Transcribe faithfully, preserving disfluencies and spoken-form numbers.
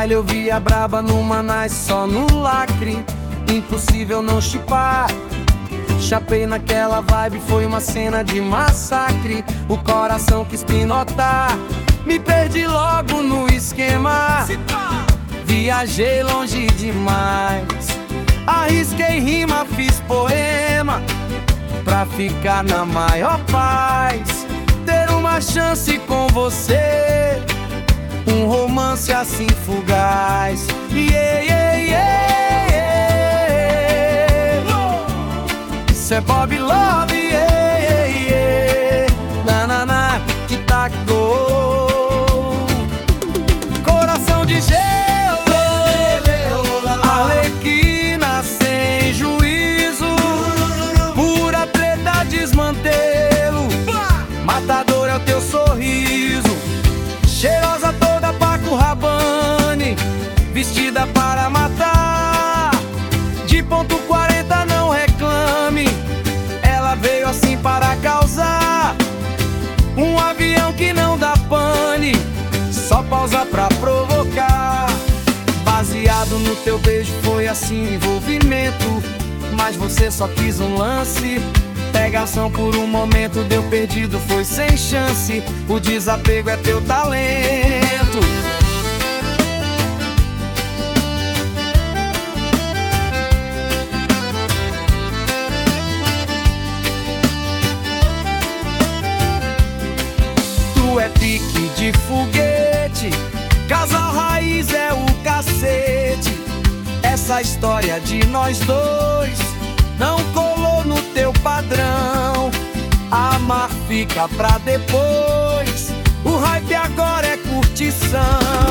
baile eu vi a braba numa nice só no lacre. Impossível não chipar. Chapei naquela vibe, foi uma cena de massacre. O coração quis pinotar, me perdi logo no esquema. Viajei longe demais, arrisquei rima, fiz poema, pra ficar na maior paz. Ter uma chance com você, um romance assim fugaz. Yeah, yeah, yeah, yeah. Isso é Bob Love, yeah, yeah, yeah. Na, na, na, que tac, go. Coração de gelo, arlequina sem juízo, pura treta, desmantelo. Matador é o teu sorriso, cheirosa toda Paco Rabanne, vestida para matar. De ponto quarenta não reclame, ela veio assim para causar. Um avião que não dá pane, só pausa pra provocar. Baseado no teu beijo foi assim o envolvimento, mas você só quis um lance. Pegação por um momento, deu perdido, foi sem chance. O desapego é teu talento. Tu é pique de foguete, casal raiz é o cacete. Essa história de nós dois não colou no teu padrão. Amar fica pra depois, o hype agora é curtição.